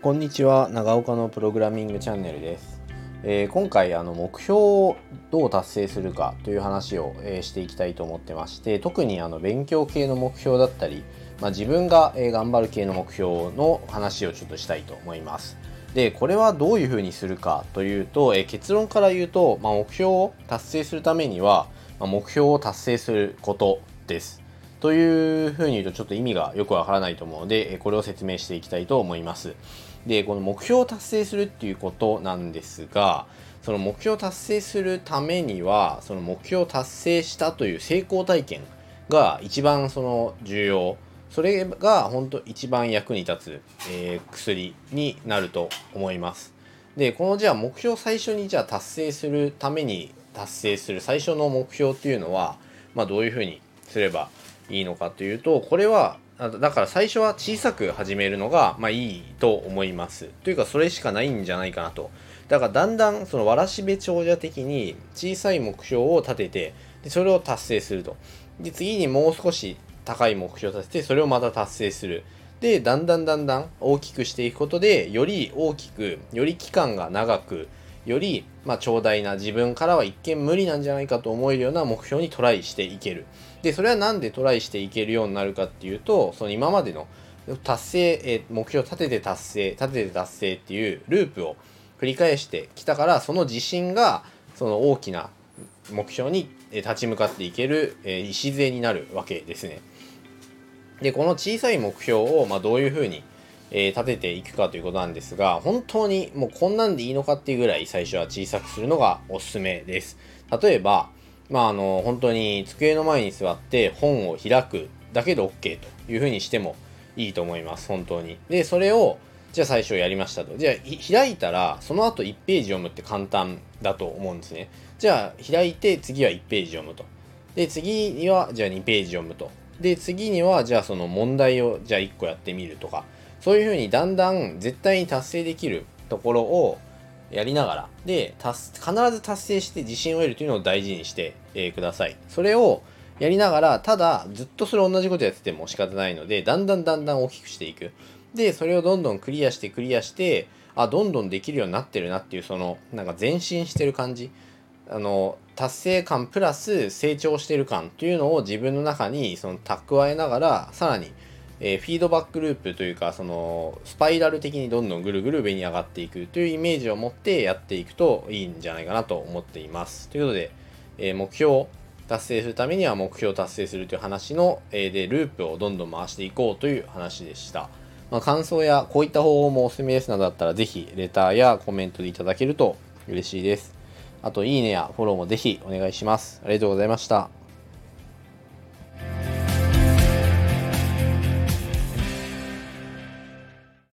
こんにちは、長岡のプログラミングチャンネルです。今回目標をどう達成するかという話を、していきたいと思ってまして、特に勉強系の目標だったり、自分が、頑張る系の目標の話をちょっとしたいと思います。で、これはどういうふうにするかというと、結論から言うと、目標を達成するためには、目標を達成することです。というふうに言うとちょっと意味がよくわからないと思うので、これを説明していきたいと思います。で、この目標を達成するっていうことなんですが、その目標を達成するためには、その目標を達成したという成功体験が一番重要。それが本当一番役に立つ、薬になると思います。で、じゃあ目標を最初に達成するために達成する最初の目標っていうのは、どういうふうにすればいいのかというと、これはだから最初は小さく始めるのがいいと思います。というかそれしかないんじゃないかなと。だからだんだんわらしべ長者的に小さい目標を立てて、でそれを達成すると。で次にもう少し高い目標を立ててそれをまた達成する。でだんだん大きくしていくことで、より大きく、より期間が長く、より長大な、自分からは一見無理なんじゃないかと思えるような目標にトライしていける。でそれはなんでトライしていけるようになるかっていうと、その今までの達成、目標を立てて達成、立てて達成っていうループを繰り返してきたから、その自信がその大きな目標に立ち向かっていける礎になるわけですね。でこの小さい目標をどういうふうに立てていくかということなんですが、本当にもうこんなんでいいのかっていうぐらい最初は小さくするのがおすすめです。例えば本当に机の前に座って本を開くだけで OK というふうにしてもいいと思います。本当に。でそれをじゃあ最初やりましたと。じゃあ開いたらその後1ページ読むって簡単だと思うんですね。じゃあ開いて次は1ページ読むと。で次にはじゃあ2ページ読むと。で次にはじゃあその問題をじゃあ1個やってみるとか、そういうふうにだんだん絶対に達成できるところをやりながら、で必ず達成して自信を得るというのを大事にして、ください。それをやりながら、ただずっとそれ同じことやってても仕方ないので、だんだん大きくしていく。でそれをどんどんクリアしてどんどんできるようになってるなっていう、なんか前進してる感じ、達成感プラス成長してる感というのを自分の中に蓄えながら、さらにフィードバックループというか、スパイラル的にどんどんぐるぐる上に上がっていくというイメージを持ってやっていくといいんじゃないかなと思っています。ということで、目標を達成するためには目標を達成するという話の、でループをどんどん回していこうという話でした。感想やこういった方法もおすすめですなどだったら、ぜひレターやコメントでいただけると嬉しいです。あといいねやフォローもぜひお願いします。ありがとうございました。